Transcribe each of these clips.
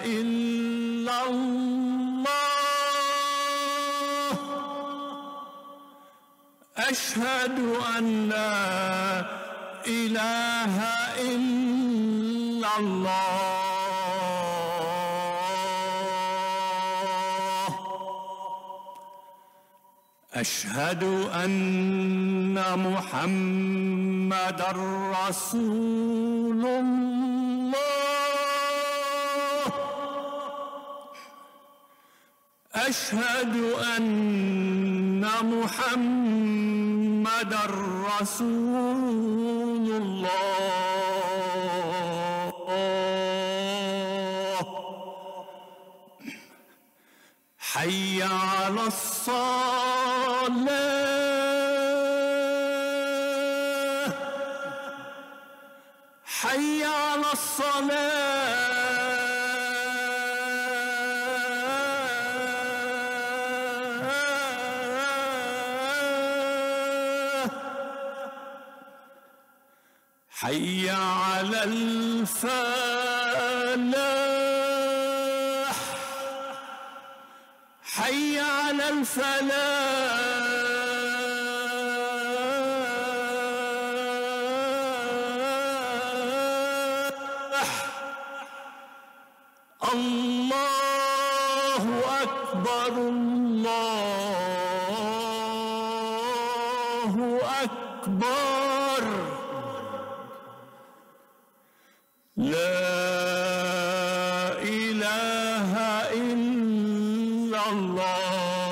إلا الله أشهد أن لا إله إلا الله أشهد أن محمدًا رسول الله أشهد أن محمدًا رسول الله حي على الصلاة حي على الصلاة حي على الفلاح حي على الفلاح الله أكبر الله أكبر لا إله إلا الله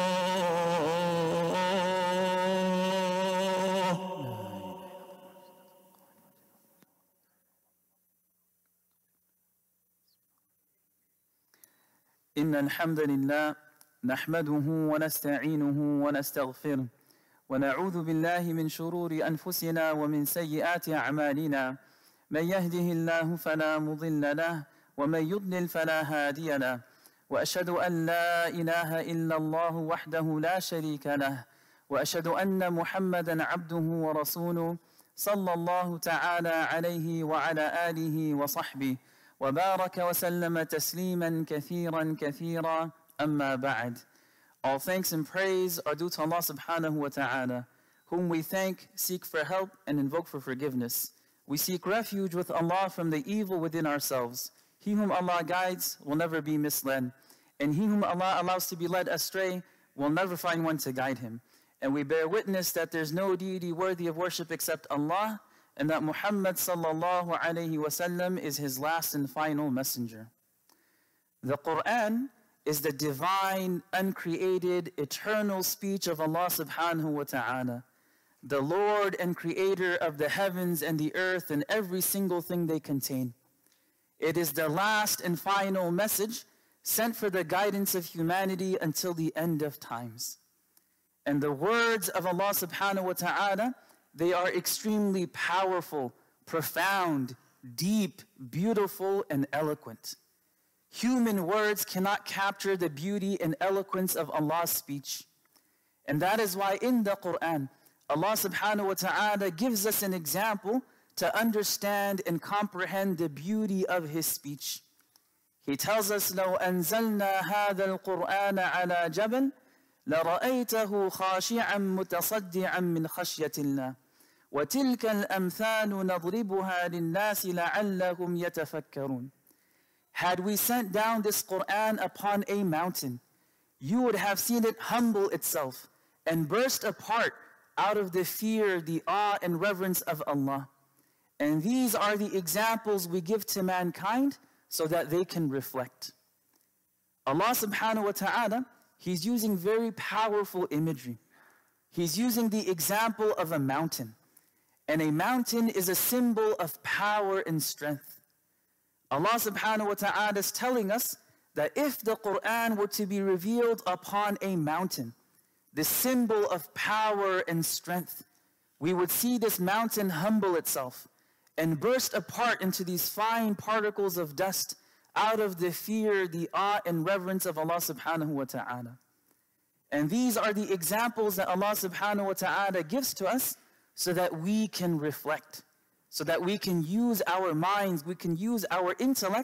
إن الحمد لله نحمده ونستعينه ونستغفره ونعوذ بالله من شرور أنفسنا ومن سيئات أعمالنا من يهده الله فلا مضل له ومن يضلل فلا هادي له وأشهد أن لا إله إلا الله وحده لا شريك له وأشهد أن محمدا عبده ورسوله صلى الله تعالى عليه وعلى آله وصحبه وبارك وسلم تسليما كثيرا كثيرا أما بعد. All thanks and praise are due to Allah subhanahu wa ta'ala, whom we thank, seek for help, and invoke for forgiveness. We seek refuge with Allah from the evil within ourselves. He whom Allah guides will never be misled, and he whom Allah allows to be led astray will never find one to guide him. And we bear witness that there's no deity worthy of worship except Allah, and that Muhammad sallallahu alayhi wasallam is his last and final messenger. The Quran is the divine, uncreated, eternal speech of Allah subhanahu wa ta'ala, the Lord and creator of the heavens and the earth and every single thing they contain. It is the last and final message sent for the guidance of humanity until the end of times. And the words of Allah subhanahu wa ta'ala, they are extremely powerful, profound, deep, beautiful, and eloquent. Human words cannot capture the beauty and eloquence of Allah's speech. And that is why in the Quran, Allah subhanahu wa ta'ala gives us an example to understand and comprehend the beauty of His speech. He tells us, لَوْ أَنزَلْنَا هَذَا الْقُرْآنَ عَلَى جَبَلٍ لَرَأَيْتَهُ خَاشِعًا مُتَصَدِّعًا مِنْ خَشْيَةِ اللَّهِ وَتِلْكَ الْأَمْثَالُ نَضْرِبُهَا لِلنَّاسِ لَعَلَّهُمْ يَتَفَكَّرُونَ. Had we sent down this Quran upon a mountain, you would have seen it humble itself and burst apart out of the fear, the awe, and reverence of Allah. And these are the examples we give to mankind so that they can reflect. Allah subhanahu wa ta'ala, He's using very powerful imagery. He's using the example of a mountain. And a mountain is a symbol of power and strength. Allah subhanahu wa ta'ala is telling us that if the Quran were to be revealed upon a mountain, the symbol of power and strength, we would see this mountain humble itself and burst apart into these fine particles of dust out of the fear, the awe, and reverence of Allah subhanahu wa ta'ala. And these are the examples that Allah subhanahu wa ta'ala gives to us so that we can reflect, so that we can use our minds, we can use our intellect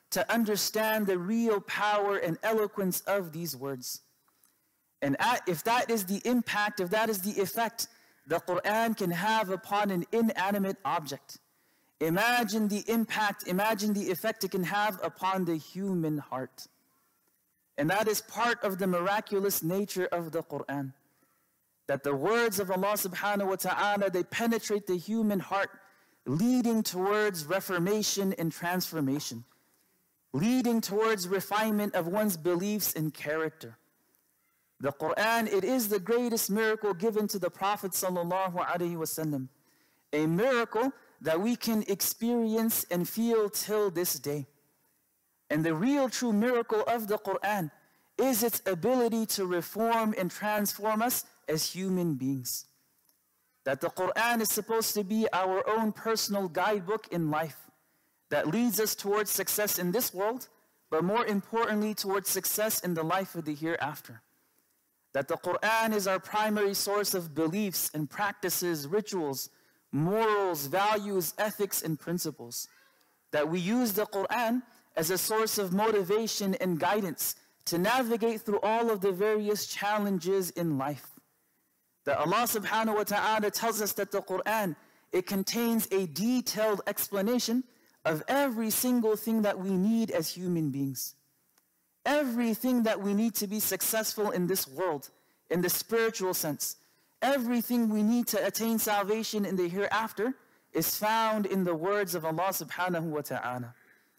to understand the real power and eloquence of these words. And if that is the impact, if that is the effect the Quran can have upon an inanimate object, imagine the impact, imagine the effect it can have upon the human heart. And that is part of the miraculous nature of the Quran. That the words of Allah subhanahu wa ta'ala, they penetrate the human heart, leading towards reformation and transformation, leading towards refinement of one's beliefs and character. The Quran, it is the greatest miracle given to the Prophet sallallahu alaihi wasallam, a miracle that we can experience and feel till this day. And the real true miracle of the Quran is its ability to reform and transform us as human beings. That the Quran is supposed to be our own personal guidebook in life that leads us towards success in this world, but more importantly towards success in the life of the hereafter. That the Quran is our primary source of beliefs and practices, rituals, morals, values, ethics, and principles. That we use the Quran as a source of motivation and guidance to navigate through all of the various challenges in life. That Allah subhanahu wa ta'ala tells us that the Quran, it contains a detailed explanation of every single thing that we need as human beings. Everything that we need to be successful in this world, in the spiritual sense, everything we need to attain salvation in the hereafter is found in the words of Allah subhanahu wa ta'ala.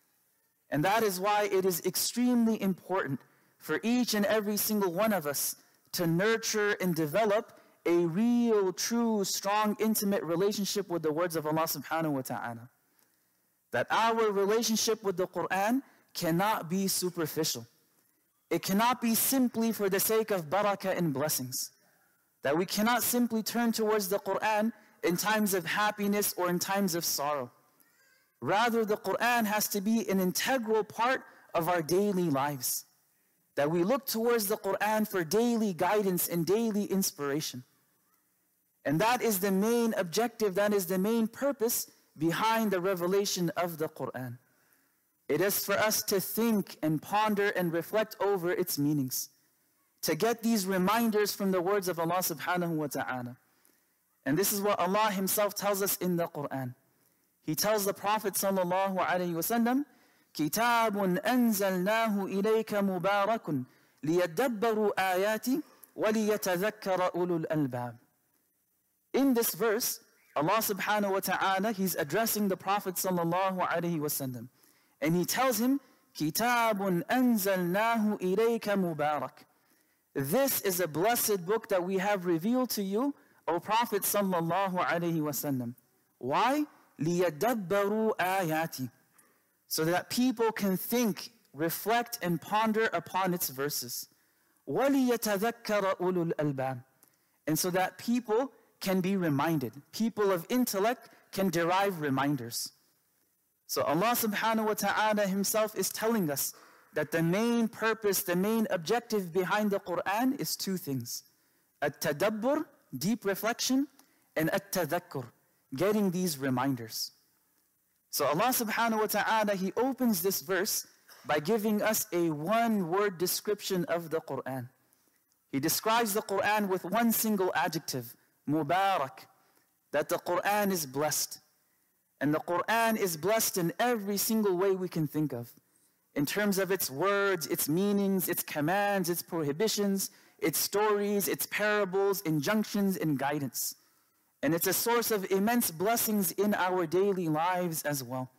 And that is why it is extremely important for each and every single one of us to nurture and develop a real, true, strong, intimate relationship with the words of Allah subhanahu wa ta'ala. That our relationship with the Quran cannot be superficial. It cannot be simply for the sake of barakah and blessings. That we cannot simply turn towards the Quran in times of happiness or in times of sorrow. Rather, the Quran has to be an integral part of our daily lives. That we look towards the Quran for daily guidance and daily inspiration. And that is the main objective, that is the main purpose behind the revelation of the Quran. It is for us to think and ponder and reflect over its meanings, to get these reminders from the words of Allah subhanahu wa ta'ala. And this is what Allah Himself tells us in the Quran. He tells the Prophet sallallahu alayhi wa sallam, كِتَابٌ أَنزَلْنَاهُ إِلَيْكَ مُبَارَكٌ لِيَدَّبَّرُوا آيَاتِ وَلِيَتَذَكَّرَ أُولُو الْأَلْبَابِ. In this verse, Allah subhanahu wa ta'ala, He's addressing the Prophet sallallahu alayhi wa sallam. And He tells him, كِتَابٌ أَنزَلْنَاهُ إِلَيْكَ مُبَارَكٌ. This is a blessed book that we have revealed to you, O Prophet sallallahu alayhi wa sallam. Why? لِيَدَّبَّرُوا آيَاتِ. So that people can think, reflect, and ponder upon its verses. وَلِيَتَذَكَّرَ أُولُو الْأَلْبَابِ. And so that people can be reminded. People of intellect can derive reminders. So Allah subhanahu wa ta'ala Himself is telling us that the main purpose, the main objective behind the Quran is two things. At-tadabbur, deep reflection, and at-tadhakkur, getting these reminders. So Allah subhanahu wa ta'ala, He opens this verse by giving us a one-word description of the Quran. He describes the Quran with one single adjective, Mubarak, that the Quran is blessed. And the Quran is blessed in every single way we can think of. In terms of its words, its meanings, its commands, its prohibitions, its stories, its parables, injunctions, and guidance. And it's a source of immense blessings in our daily lives as well.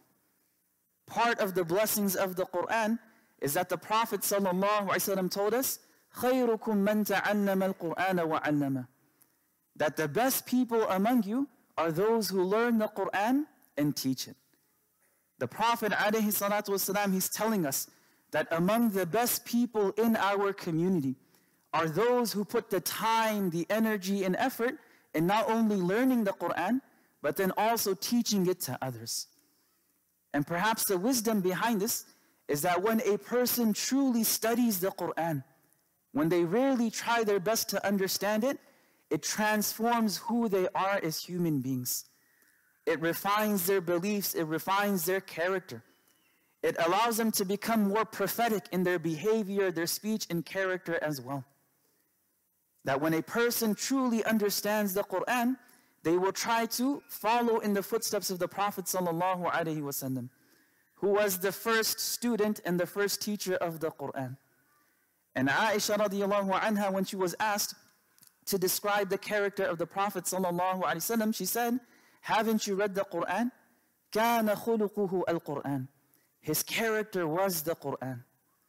Part of the blessings of the Quran is that the Prophet ﷺ told us, خَيْرُكُمْ مَنْ تَعَلَّمَ الْقُرْآنَ وَعَلَّمَهُ. That the best people among you are those who learn the Quran and teach it. The Prophet ﷺ, he's telling us that among the best people in our community are those who put the time, the energy, and effort in not only learning the Quran, but then also teaching it to others. And perhaps the wisdom behind this is that when a person truly studies the Quran, when they really try their best to understand it, it transforms who they are as human beings. It refines their beliefs, it refines their character. It allows them to become more prophetic in their behavior, their speech, and character as well. That when a person truly understands the Quran, they will try to follow in the footsteps of the Prophet ﷺ, who was the first student and the first teacher of the Quran. And Aisha radiallahu anha, when she was asked to describe the character of the Prophet ﷺ, she said, haven't you read the Quran? كَانَ خُلُقُهُ الْقُرْآنِ. His character was the Quran.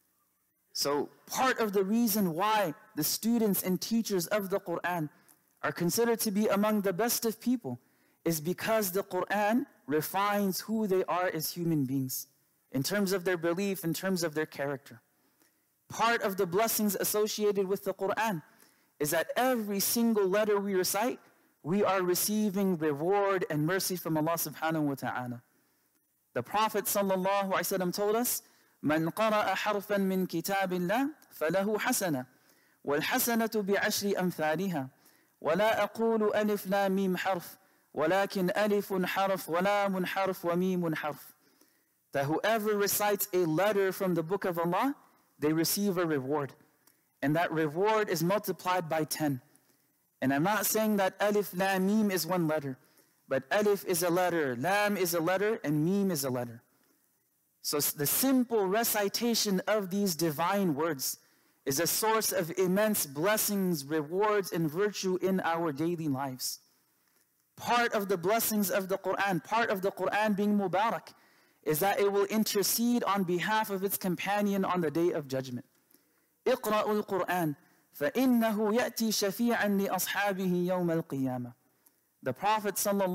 So part of the reason why the students and teachers of the Quran are considered to be among the best of people is because the Quran refines who they are as human beings in terms of their belief, in terms of their character. Part of the blessings associated with the Quran is that every single letter we recite, we are receiving reward and mercy from Allah subhanahu wa ta'ala. The Prophet sallallahu alaihi wasallam told us, من قرأ حرفا من كتاب الله فله حسنة والحسنة بعشر أمثالها ولا أقول ألف لا ميم حرف ولكن ألف حرف ولام حرف وميم حرف. That whoever recites a letter from the book of Allah, they receive a reward. And that reward is multiplied by 10. And I'm not saying that alif, lam, mim is one letter. But alif is a letter, lam is a letter, and mim is a letter. So the simple recitation of these divine words is a source of immense blessings, rewards, and virtue in our daily lives. Part of the blessings of the Quran, part of the Quran being Mubarak, is that it will intercede on behalf of its companion on the Day of Judgment. اقرأوا القرآن فإنه يأتي شفيعا لأصحابه يوم القيامة. The Prophet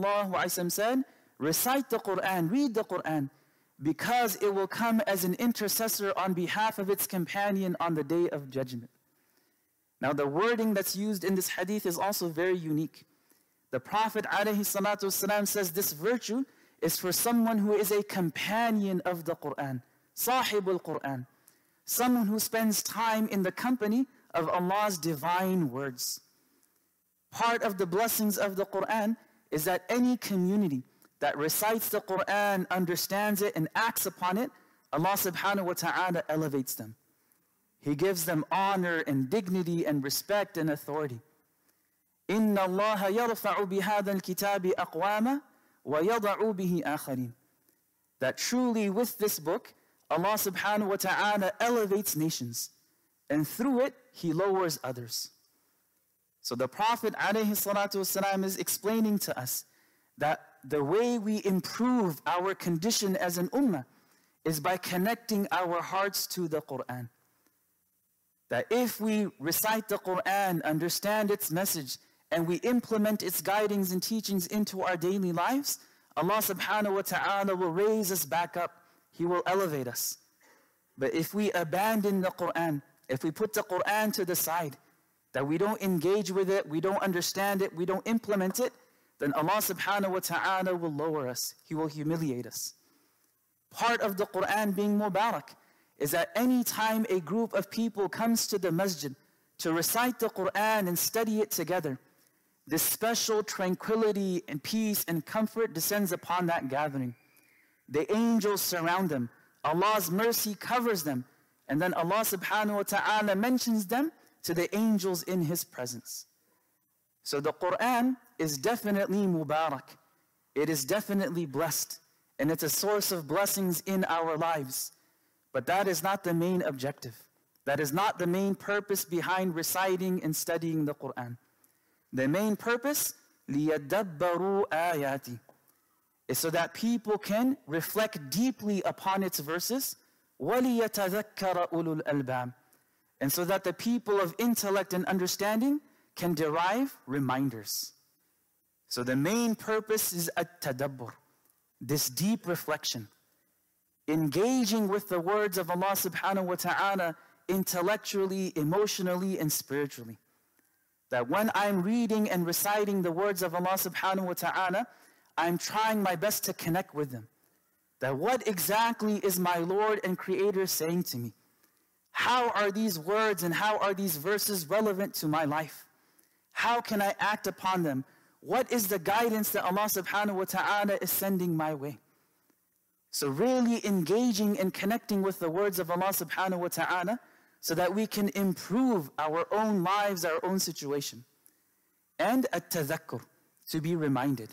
ﷺ said, recite the Quran, read the Quran, because it will come as an intercessor on behalf of its companion on the Day of Judgment. Now the wording that's used in this hadith is also very unique. The Prophet ﷺ says this virtue is for someone who is a companion of the Quran, Sahibul Quran, someone who spends time in the company of Allah's divine words. Part of the blessings of the Quran is that any community that recites the Quran, understands it, and acts upon it, Allah subhanahu wa ta'ala elevates them. He gives them honor and dignity and respect and authority. إِنَّ اللَّهَ يَرْفَعُ بِهَذَا الْكِتَابِ أَقْوَامًا وَيَضَعُ بِهِ آخَرِينَ. That truly with this book, Allah subhanahu wa ta'ala elevates nations, and through it, He lowers others. So the Prophet ﷺ is explaining to us that the way we improve our condition as an ummah is by connecting our hearts to the Quran. That if we recite the Quran, understand its message, and we implement its guidings and teachings into our daily lives, Allah subhanahu wa ta'ala will raise us back up. He will elevate us. But if we abandon the Quran, if we put the Quran to the side, that we don't engage with it, we don't understand it, we don't implement it, then Allah subhanahu wa ta'ala will lower us. He will humiliate us. Part of the Quran being Mubarak is that any time a group of people comes to the masjid to recite the Quran and study it together, this special tranquility and peace and comfort descends upon that gathering. The angels surround them. Allah's mercy covers them. And then Allah subhanahu wa ta'ala mentions them to the angels in His presence. So the Quran is definitely Mubarak. It is definitely blessed. And it's a source of blessings in our lives. But that is not the main objective. That is not the main purpose behind reciting and studying the Quran. The main purpose, لِيَدَّبَّرُوا آيَاتِ, is so that people can reflect deeply upon its verses, وَلِيَتَذَكَّرَ أُولُو الْأَلْبَابِ, and so that the people of intellect and understanding can derive reminders. So the main purpose is at-tadabbur, this deep reflection, engaging with the words of Allah subhanahu wa ta'ala intellectually, emotionally, and spiritually. That when I'm reading and reciting the words of Allah subhanahu wa ta'ala, I'm trying my best to connect with them. That what exactly is my Lord and Creator saying to me? How are these words and how are these verses relevant to my life? How can I act upon them? What is the guidance that Allah subhanahu wa ta'ala is sending my way? So really engaging and connecting with the words of Allah subhanahu wa ta'ala so that we can improve our own lives, our own situation. And at-tadhakkur, to be reminded.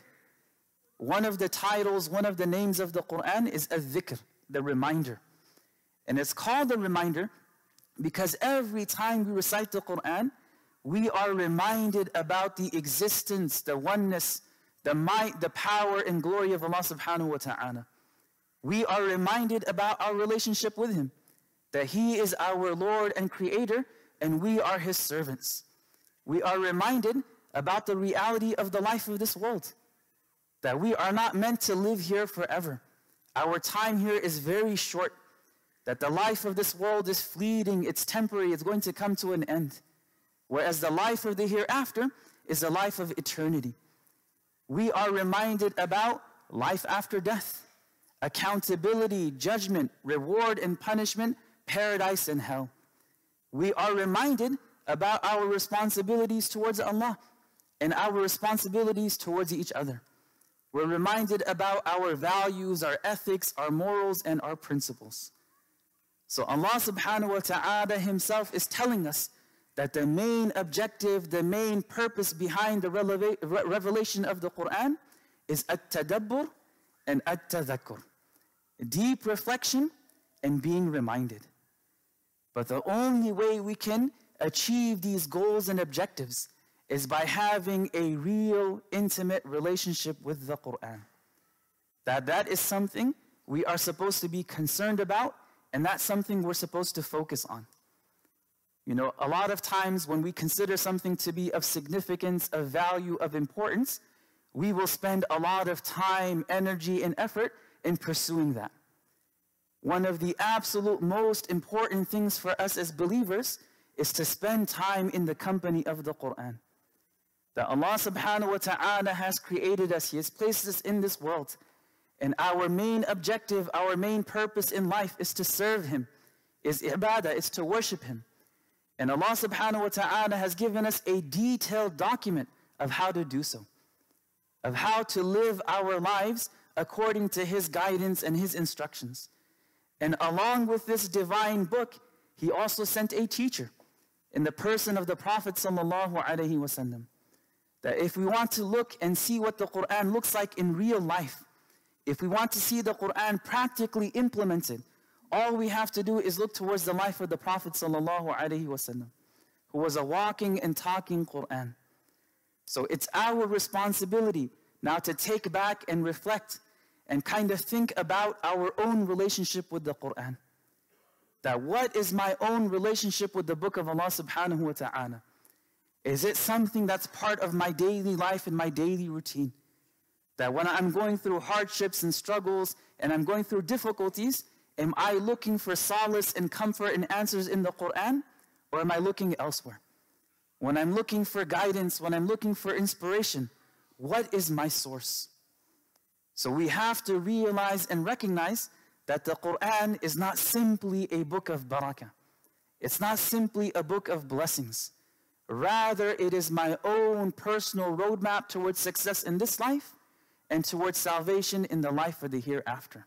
One of the titles, one of the names of the Quran is al-dhikr, the reminder. And it's called the reminder because every time we recite the Quran, we are reminded about the existence, the oneness, the might, the power and glory of Allah subhanahu wa ta'ala. We are reminded about our relationship with Him, that He is our Lord and Creator, and we are His servants. We are reminded about the reality of the life of this world, that we are not meant to live here forever. Our time here is very short, that the life of this world is fleeting, it's temporary, it's going to come to an end. Whereas the life of the hereafter is the life of eternity. We are reminded about life after death, accountability, judgment, reward and punishment, paradise and hell. We are reminded about our responsibilities towards Allah and our responsibilities towards each other. We're reminded about our values, our ethics, our morals, and our principles. So Allah subhanahu wa ta'ala Himself is telling us that the main objective, the main purpose behind the revelation of the Quran is at-tadabbur and at-tadhakkur. Deep reflection and being reminded. But the only way we can achieve these goals and objectives is by having a real, intimate relationship with the Quran. That is something we are supposed to be concerned about, and that's something we're supposed to focus on. You know, a lot of times when we consider something to be of significance, of value, of importance, we will spend a lot of time, energy, and effort in pursuing that. One of the absolute most important things for us as believers is to spend time in the company of the Quran. That Allah subhanahu wa ta'ala has created us, He has placed us in this world. And our main objective, our main purpose in life is to serve Him, is ibadah, is to worship Him. And Allah subhanahu wa ta'ala has given us a detailed document of how to do so, of how to live our lives according to His guidance and His instructions. And along with this divine book, He also sent a teacher in the person of the Prophet sallallahu alaihi wasallam. That if we want to look and see what the Quran looks like in real life, if we want to see the Quran practically implemented, all we have to do is look towards the life of the Prophet sallallahu alaihi wasallam, who was a walking and talking Quran. So it's our responsibility now to take back and reflect and kind of think about our own relationship with the Quran. That what is my own relationship with the book of Allah subhanahu wa ta'ala? Is it something that's part of my daily life and my daily routine? That when I'm going through hardships and struggles and I'm going through difficulties, am I looking for solace and comfort and answers in the Quran, or am I looking elsewhere? When I'm looking for guidance, when I'm looking for inspiration, what is my source? So we have to realize and recognize that the Quran is not simply a book of barakah. It's not simply a book of blessings. Rather, it is my own personal roadmap towards success in this life and towards salvation in the life of the hereafter.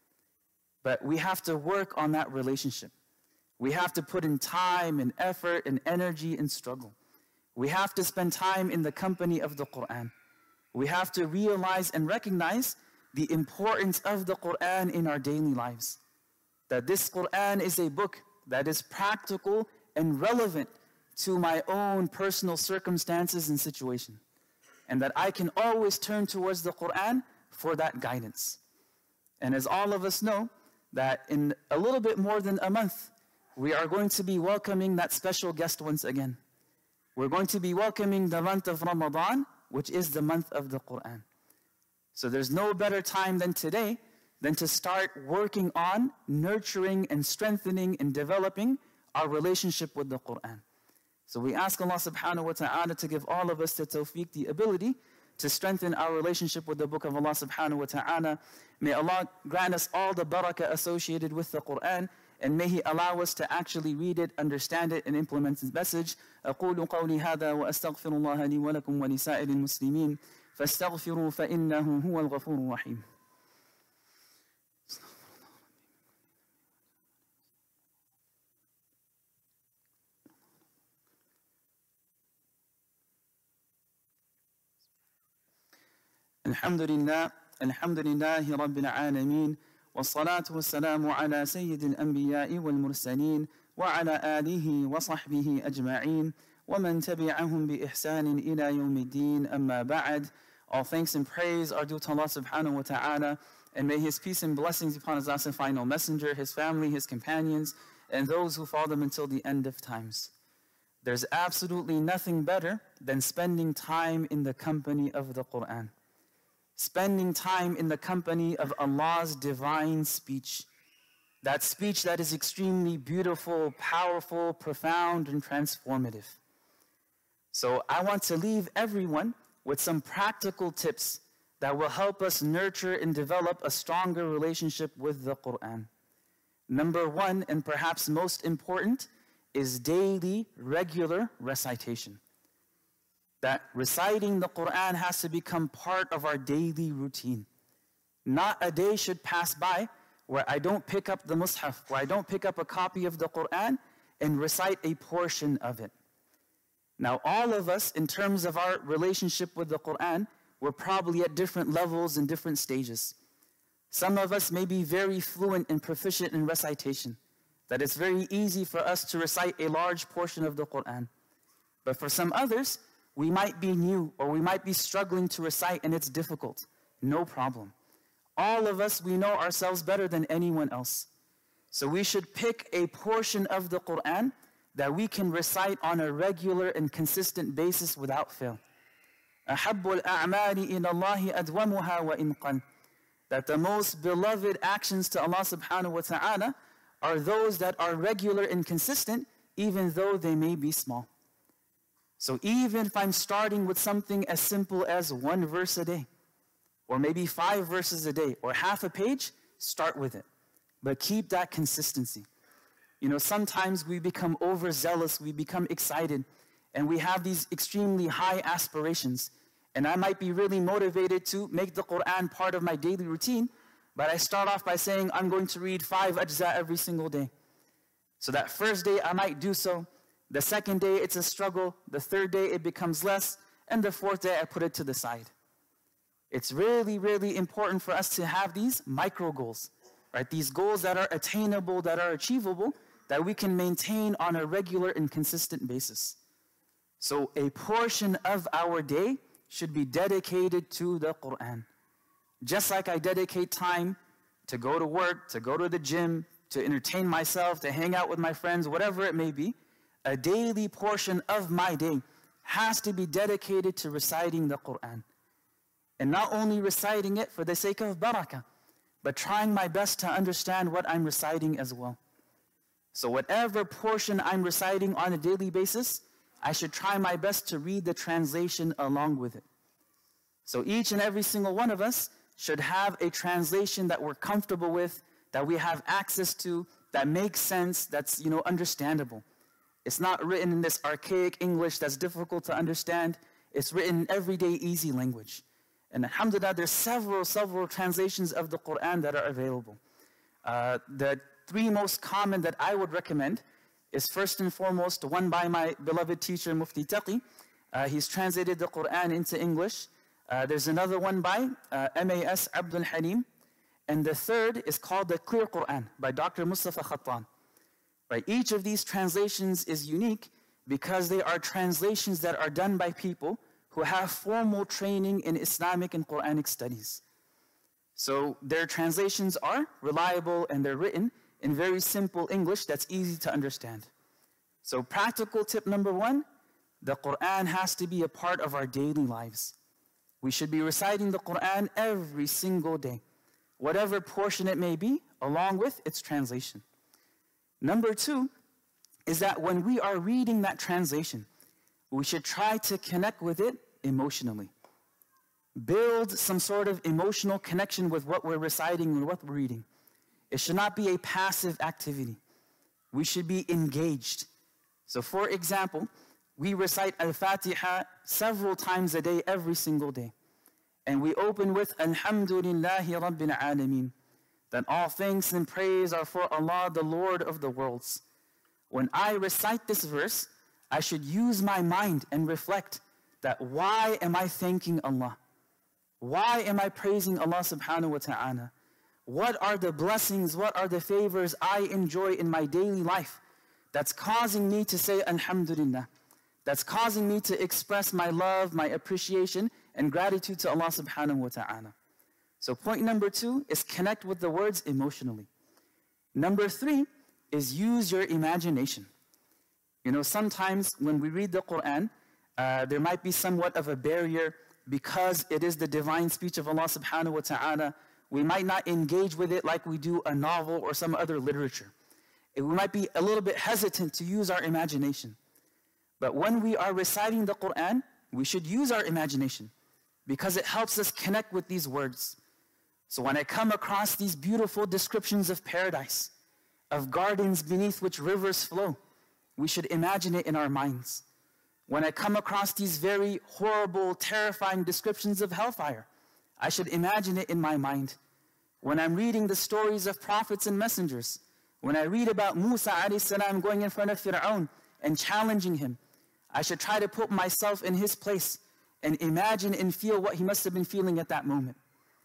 But we have to work on that relationship. We have to put in time and effort and energy and struggle. We have to spend time in the company of the Quran. We have to realize and recognize the importance of the Quran in our daily lives. That this Quran is a book that is practical and relevant to my own personal circumstances and situation. And that I can always turn towards the Quran for that guidance. And as all of us know, that in a little bit more than a month, we are going to be welcoming that special guest once again. We're going to be welcoming the month of Ramadan, which is the month of the Quran. So there's no better time than today than to start working on nurturing and strengthening and developing our relationship with the Quran. So we ask Allah subhanahu wa ta'ala to give all of us the tawfiq, the ability to strengthen our relationship with the book of Allah subhanahu wa ta'ala. May Allah grant us all the barakah associated with the Quran, and may He allow us to actually read it, understand it, and implement His message. أقول قولي هذا وأستغفر الله لي ولكم ولسائر المسلمين فاستغفروا فإنه هو الغفور الرحيم. Alhamdulillah, alhamdulillahi rabbil alameen, wassalatu wassalamu ala sayyidil anbiya'i wal mursaleen, wa ala alihi wa sahbihi ajma'een, wa man tabi'ahum bi ihsanin ila yawmiddin, amma ba'd. All thanks and praise are due to Allah subhanahu wa ta'ala, and may His peace and blessings be upon His last and final messenger, His family, His companions, and those who follow them until the end of times. There's absolutely nothing better than spending time in the company of the Quran. Spending time in the company of Allah's divine speech. That speech that is extremely beautiful, powerful, profound, and transformative. So I want to leave everyone with some practical tips that will help us nurture and develop a stronger relationship with the Quran. Number one, and perhaps most important, is daily, regular recitation. That reciting the Quran has to become part of our daily routine. Not a day should pass by where I don't pick up the Mus'haf, where I don't pick up a copy of the Quran and recite a portion of it. Now, all of us, in terms of our relationship with the Quran, we're probably at different levels and different stages. Some of us may be very fluent and proficient in recitation, that it's very easy for us to recite a large portion of the Quran. But for some others, we might be new or we might be struggling to recite and it's difficult. No problem. All of us, we know ourselves better than anyone else. So we should pick a portion of the Quran that we can recite on a regular and consistent basis without fail. أَحَبُّ الْأَعْمَالِ إِلَى اللَّهِ أَدْوَمُهَا وَإِنْ قَلَّ. That the most beloved actions to Allah subhanahu wa ta'ala are those that are regular and consistent, even though they may be small. So even if I'm starting with something as simple as one verse a day, or maybe 5 verses a day, or half a page, start with it. But keep that consistency. You know, sometimes we become overzealous, we become excited, and we have these extremely high aspirations. And I might be really motivated to make the Quran part of my daily routine, but I start off by saying I'm going to read 5 ajza every single day. So that first day I might do so. The second day it's a struggle. The third day it becomes less. And the fourth day I put it to the side. It's really, really important for us to have these micro goals, right? These goals that are attainable, that are achievable, that we can maintain on a regular and consistent basis. So a portion of our day should be dedicated to the Quran. Just like I dedicate time to go to work, to go to the gym, to entertain myself, to hang out with my friends, whatever it may be, a daily portion of my day has to be dedicated to reciting the Quran. And not only reciting it for the sake of barakah, but trying my best to understand what I'm reciting as well. So whatever portion I'm reciting on a daily basis, I should try my best to read the translation along with it. So each and every single one of us should have a translation that we're comfortable with, that we have access to, that makes sense, that's, understandable. It's not written in this archaic English that's difficult to understand. It's written in everyday easy language. And alhamdulillah, there's several translations of the Quran that are available. The 3 most common that I would recommend is first and foremost one by my beloved teacher Mufti Taqi. He's translated the Quran into English. There's another one by M.A.S. Abdul Halim. And the third is called the Clear Quran by Dr. Mustafa Khattan. Right? Each of these translations is unique because they are translations that are done by people who have formal training in Islamic and Quranic studies. So their translations are reliable and they're written in very simple English that's easy to understand. So practical tip number 1, the Quran has to be a part of our daily lives. We should be reciting the Quran every single day, whatever portion it may be, along with its translation. Number 2 is that when we are reading that translation, we should try to connect with it emotionally. Build some sort of emotional connection with what we're reciting and what we're reading. It should not be a passive activity. We should be engaged. So for example, we recite Al-Fatiha several times a day, every single day. And we open with Alhamdulillahi Rabbil Alameen. That all thanks and praise are for Allah, the Lord of the worlds. When I recite this verse, I should use my mind and reflect that why am I thanking Allah? Why am I praising Allah subhanahu wa ta'ala? What are the blessings, what are the favors I enjoy in my daily life that's causing me to say Alhamdulillah, that's causing me to express my love, my appreciation, and gratitude to Allah subhanahu wa ta'ala. So point number 2 is connect with the words emotionally. Number 3 is use your imagination. You know, sometimes when we read the Quran, there might be somewhat of a barrier because it is the divine speech of Allah subhanahu wa ta'ala. We might not engage with it like we do a novel or some other literature. We might be a little bit hesitant to use our imagination. But when we are reciting the Quran, we should use our imagination because it helps us connect with these words. So when I come across these beautiful descriptions of paradise, of gardens beneath which rivers flow, we should imagine it in our minds. When I come across these very horrible, terrifying descriptions of hellfire, I should imagine it in my mind. When I'm reading the stories of prophets and messengers, when I read about Musa alayhi salam going in front of Fir'aun and challenging him, I should try to put myself in his place and imagine and feel what he must have been feeling at that moment.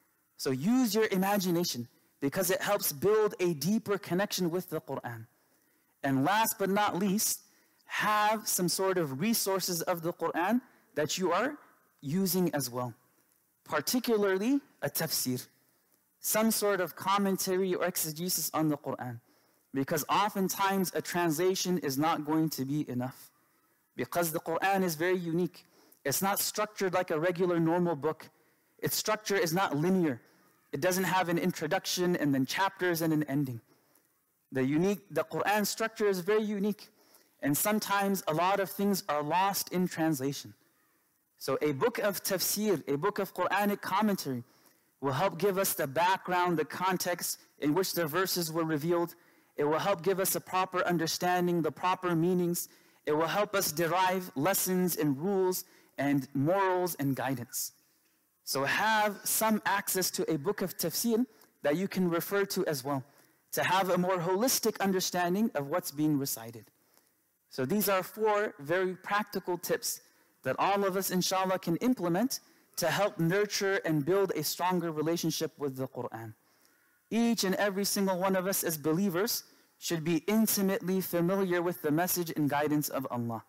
So use your imagination because it helps build a deeper connection with the Quran. And last but not least, have some sort of resources of the Quran that you are using as well. Particularly a tafsir, some sort of commentary or exegesis on the Quran. Because oftentimes a translation is not going to be enough. Because the Quran is very unique. It's not structured like a regular normal book. Its structure is not linear. It doesn't have an introduction and then chapters and an ending. The Quran structure is very unique. And sometimes a lot of things are lost in translation. So a book of tafsir, a book of Quranic commentary, will help give us the background, the context in which the verses were revealed. It will help give us a proper understanding, the proper meanings. It will help us derive lessons and rules and morals and guidance. So have some access to a book of tafsir that you can refer to as well, to have a more holistic understanding of what's being recited. So these are 4 very practical tips that all of us, inshallah, can implement to help nurture and build a stronger relationship with the Quran. Each and every single one of us as believers should be intimately familiar with the message and guidance of Allah.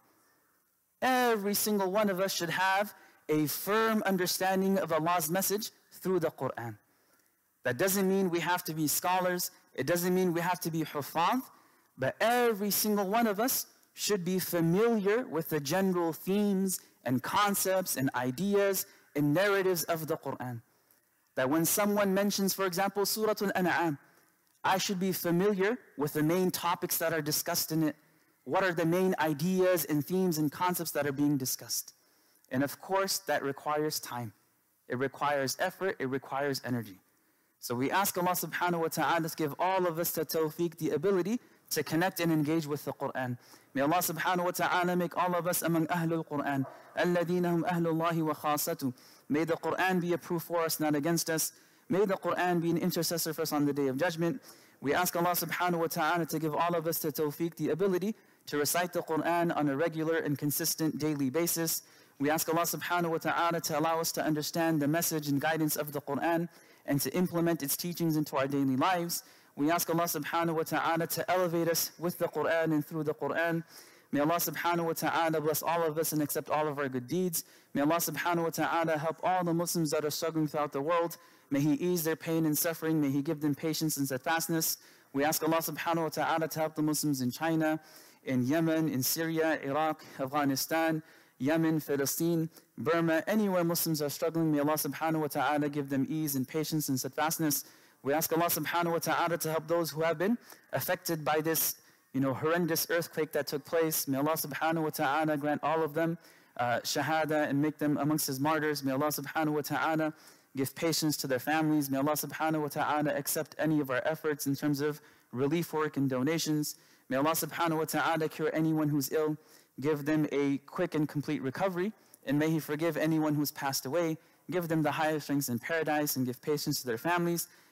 Every single one of us should have a firm understanding of Allah's message through the Quran. That doesn't mean we have to be scholars. It doesn't mean we have to be hufaz. But every single one of us should be familiar with the general themes and concepts and ideas and narratives of the Quran. That when someone mentions, for example, Surah Al-An'am, I should be familiar with the main topics that are discussed in it. What are the main ideas and themes and concepts that are being discussed? And of course, that requires time. It requires effort. It requires energy. So we ask Allah subhanahu wa ta'ala to give all of us the tawfiq, the ability to connect and engage with the Quran. May Allah subhanahu wa ta'ala make all of us among Ahlul Quran. الَّذِينَ هُمْ أَهْلُ اللَّهِ وَخَاصَّتُهُ. May the Quran be a proof for us, not against us. May the Quran be an intercessor for us on the Day of Judgment. We ask Allah subhanahu wa ta'ala to give all of us the tawfiq, the ability to recite the Quran on a regular and consistent daily basis. We ask Allah subhanahu wa ta'ala to allow us to understand the message and guidance of the Quran and to implement its teachings into our daily lives. We ask Allah subhanahu wa ta'ala to elevate us with the Quran and through the Quran. May Allah subhanahu wa ta'ala bless all of us and accept all of our good deeds. May Allah subhanahu wa ta'ala help all the Muslims that are struggling throughout the world. May He ease their pain and suffering. May He give them patience and steadfastness. We ask Allah subhanahu wa ta'ala to help the Muslims in China, in Yemen, in Syria, Iraq, Afghanistan, Yemen, Palestine, Burma, anywhere Muslims are struggling. May Allah subhanahu wa ta'ala give them ease and patience and steadfastness. We ask Allah subhanahu wa ta'ala to help those who have been affected by this horrendous earthquake that took place. May Allah subhanahu wa ta'ala grant all of them shahada and make them amongst His martyrs. May Allah subhanahu wa ta'ala give patience to their families. May Allah subhanahu wa ta'ala accept any of our efforts in terms of relief work and donations. May Allah subhanahu wa ta'ala cure anyone who's ill, give them a quick and complete recovery, and may He forgive anyone who's passed away, give them the highest ranks in paradise, and give patience to their families.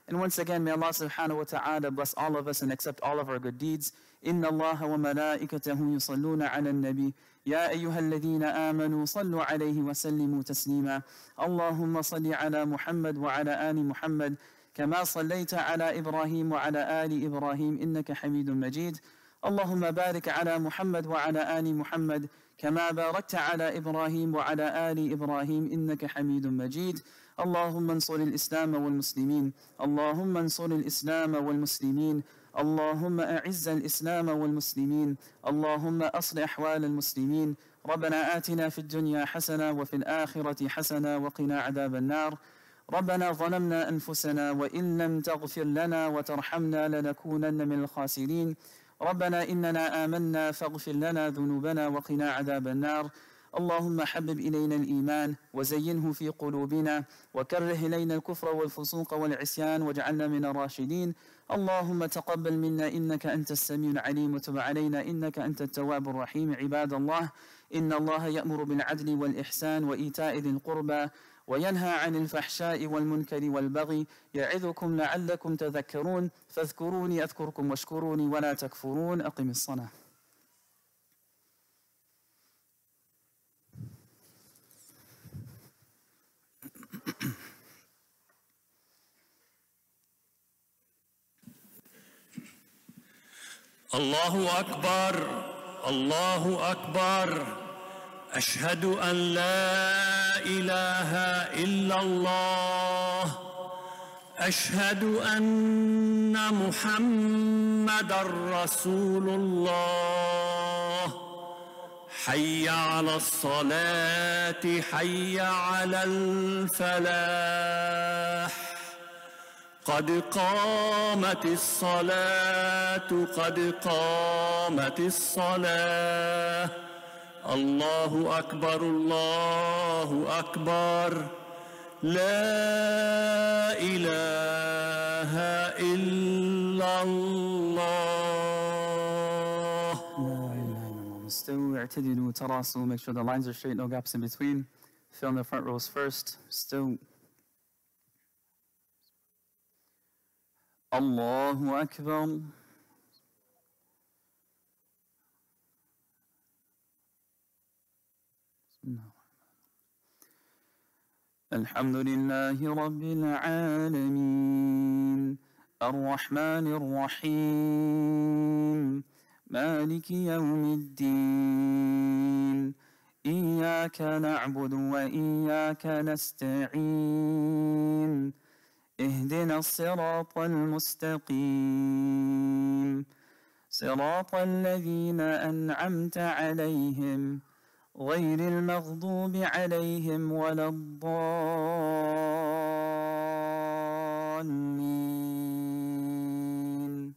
And once again, may Allah subhanahu wa ta'ala bless all of us and accept all of our good deeds. إن الله وملائكته يصلون على النبي يا أيها الذين آمنوا صلوا عليه وسلموا تسليما اللهم صل على محمد وعلى آل محمد كما صليت على إبراهيم وعلى آل إبراهيم إنك حميد مجيد اللهم بارك على محمد وعلى آل محمد كما باركت على إبراهيم وعلى آل إبراهيم إنك حميد مجيد اللهم انصر الإسلام والمسلمين اللهم انصر الإسلام والمسلمين اللهم أعز الإسلام والمسلمين اللهم أصلح أحوال المسلمين ربنا آتنا في الدنيا حسنة وفي الآخرة حسنة وقنا عذاب النار ربنا ظلمنا أنفسنا وإن لم تغفر لنا وترحمنا لنكونن من الخاسرين ربنا إننا آمنا فاغفر لنا ذنوبنا وقنا عذاب النار اللهم حبب إلينا الإيمان وزينه في قلوبنا وكره إلينا الكفر والفسوق والعصيان واجعلنا من الراشدين اللهم تقبل منا إنك أنت السميع العليم وتب علينا إنك أنت التواب الرحيم عباد الله إن الله يأمر بالعدل والإحسان وإيتاء ذي القربى وينهى عن الفحشاء والمنكر والبغي يعظكم لعلكم تذكرون فاذكروني أذكركم واشكروني ولا تكفرون أقم الصلاة الله أكبر الله أكبر أشهد أن لا إله إلا الله أشهد أن محمدًا رسول الله حي على الصلاة حي على الفلاح قد قامت الصلاة قد قامت الصلاة الله أكبر الله أكبر لا إله إلا الله استووا اعتدلوا تراصوا make sure the lines are straight no gaps in between fill in the front rows first استووا الله أكبر الحمد لله رب العالمين الرحمن الرحيم مالك يوم الدين إياك نعبد وإياك نستعين اهدنا الصراط المستقيم صراط الذين أنعمت عليهم غير المغضوب عليهم ولا الضالين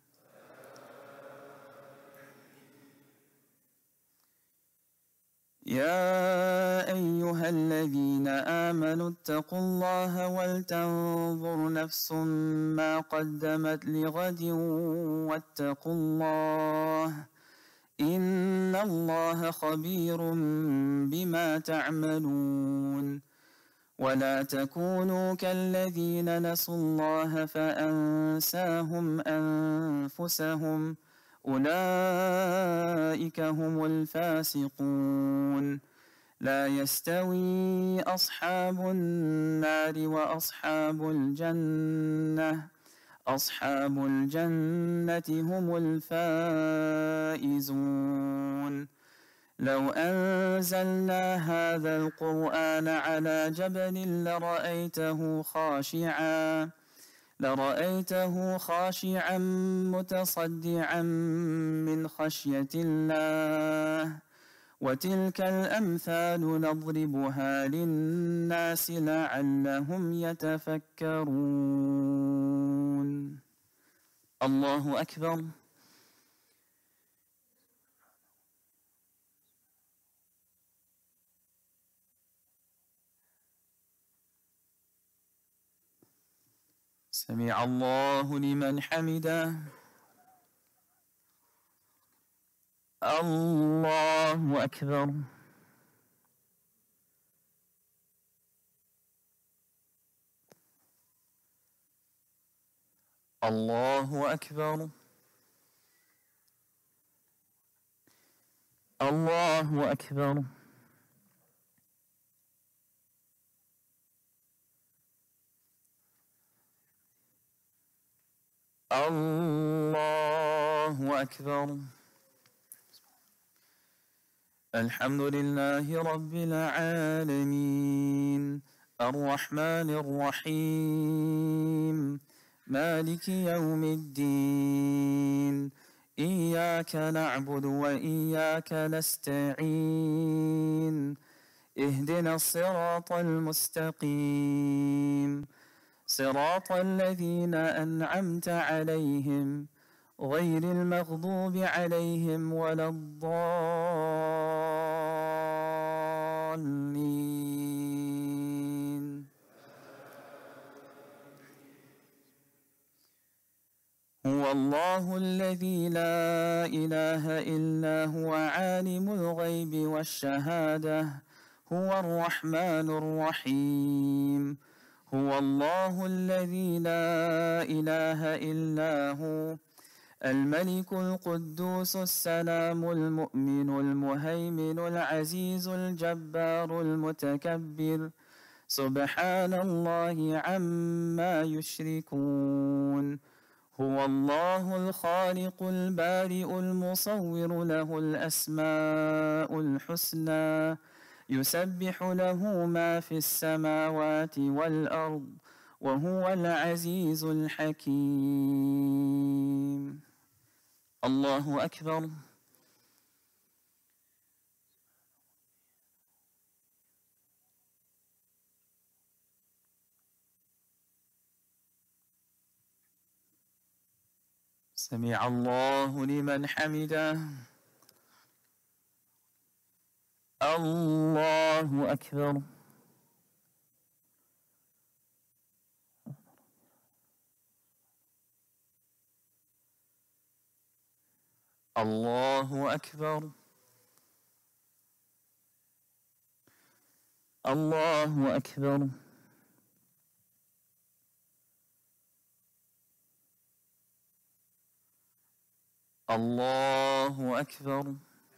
يا أيها الذين آمنوا اتقوا الله ولتنظر نفس ما قدمت لغد واتقوا الله إن الله خبير بما تعملون ولا تكونوا كالذين نسوا الله فأنساهم أنفسهم أولئك هم الفاسقون لا يستوي أصحاب النار وأصحاب الجنة أصحاب الجنة هم الفائزون لو أنزلنا هذا القرآن على جبل لرأيته خاشعا متصدعا من خشية الله وتلك الأمثال نضربها للناس لعلهم يتفكرون الله أكبر سمع الله لمن حمده الله أكبر الله أكبر. الله أكبر. الله أكبر. الحمد لله رب العالمين الرحمن الرحيم مالك يوم الدين إياك نعبد وإياك نستعين اهدنا الصراط المستقيم صراط الذين أنعمت عليهم غير المغضوب عليهم ولا الضالين. هو الله الذي لا إله إلا هو عالم الغيب والشهادة هو الرحمن الرحيم. هو الله الذي لا إله إلا هو الملك القدوس السلام المؤمن المهيمن العزيز الجبار المتكبر سبحان الله عما يشركون. هو الله الخالق البارئ المصور له الأسماء الحسنى يسبح له ما في السماوات والأرض وهو العزيز الحكيم. الله أكبر. سمع الله لمن حمده. الله أكبر. الله أكبر. الله أكبر. الله أكبر.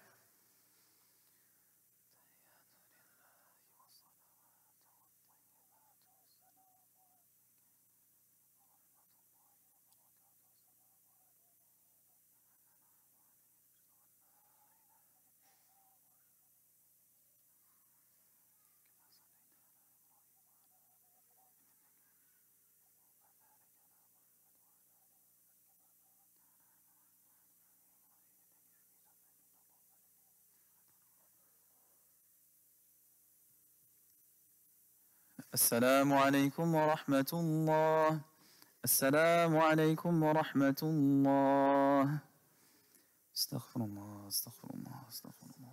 السلام عليكم ورحمة الله. السلام عليكم ورحمة الله. استغفر الله استغفر الله استغفر الله.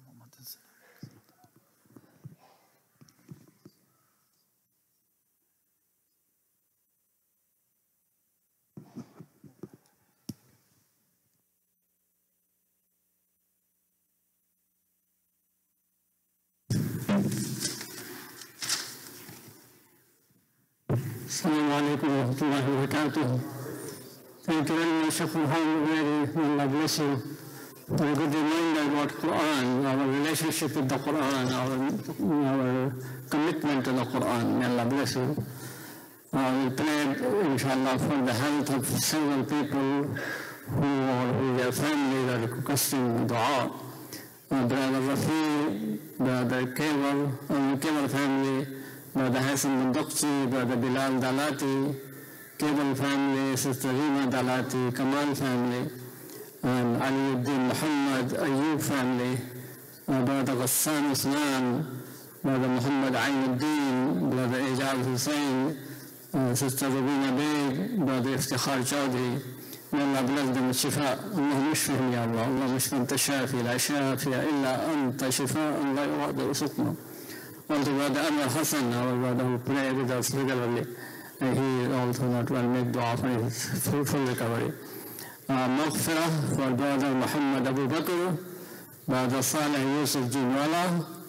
Assalamu alaikum wa rahmatullahi wa barakatuh. Thank you very much for having me. Allah bless you. For a good reminder about Quran, our relationship with the Quran, our commitment to the Quran. May Allah bless you. We pray, inshallah, for the health of several people who are with their families are requesting dua. Brother Rafi, Brother Keval family, Brother Hassan Mundokchi, Brother Bilal Dalati, Keval family, Sister Rima Dalati, Kamal family, and Aliuddin Muhammad, Ayyub family, Brother Ghassan Usman, Brother Muhammad Ainuddin, Brother Ijaz Hussain, Sister Rubina Beg, Brother Iftikhar Chaudhry. May Allah bless them with shifa. Allahumma ishfihim ya Allah. Allahumma ishfi anta shafi, la shafiya illa anta shifa'an la yughadiru saqama. Also Brother Anwar Hassan, our brother who prayed with us regularly, he is also not well, make dua for his full recovery. Maghfirah for Brother Muhammad Abu Bakr, Brother Saleh Yusuf Jinwala,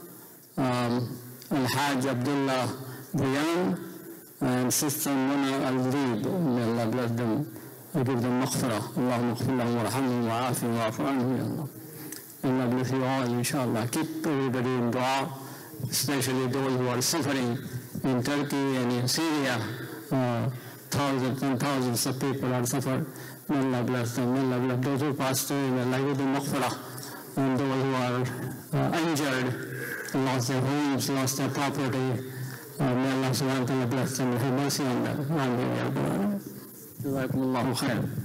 Al-Hajj Abdullah Diyan, and Sister Mona Al-Reed. May Allah bless them give them maghfirah. Allahumma ighfir lahum warhamhum wa'afihim wa'afu anhum, ya Allah. Allah bless you all, inshallah. Keep everybody in dua, especially those who are suffering in Turkey and in Syria. Thousands and thousands of people are suffering. May Allah bless them. May Allah bless those who passed away. May Allah give them maghfirah. And those who are injured, lost their homes, lost their property, may Allah subhanahu wa ta'ala bless them and have mercy on them. Amin ya Rabbal Alamin. Jazakumullahu khairan.